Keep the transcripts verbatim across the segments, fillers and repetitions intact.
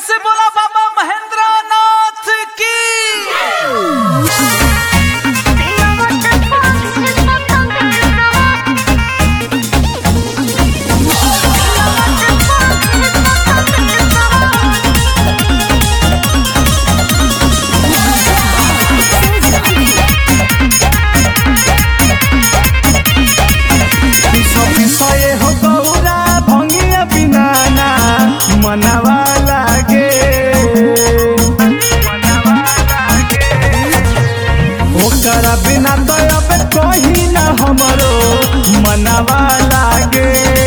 से बोला बाबा महेंद्र नाथ की। हो गौरा भंगिया बिनाना मनावा लागे ओकरा बिना तो अब कहीं ना हमरो मनावा लागे।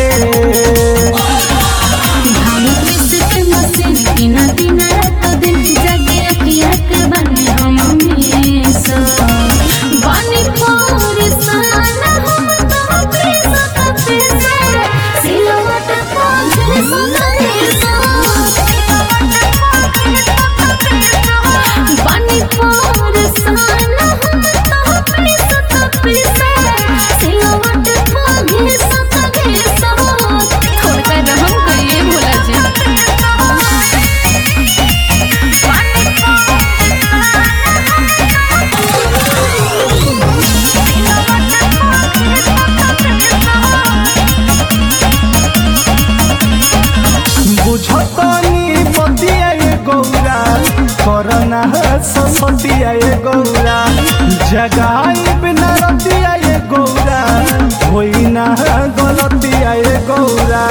करना ससतिया ये गौरा जगाई बिना रतिया ये गौरा होई ना गलतिया ये गौरा।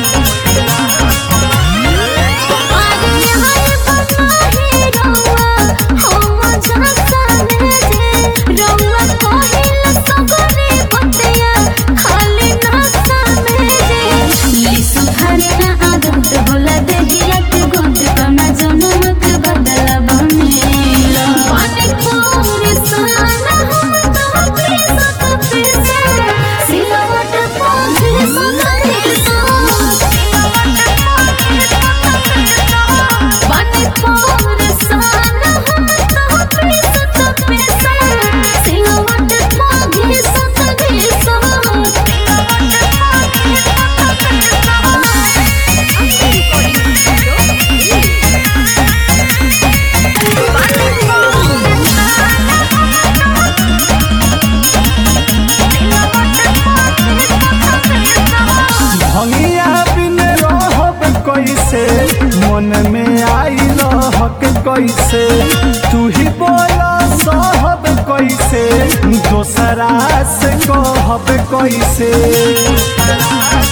मन में आई हक कैसे तू ही बोला सहब कैसे दोसरा से कहब कैसे।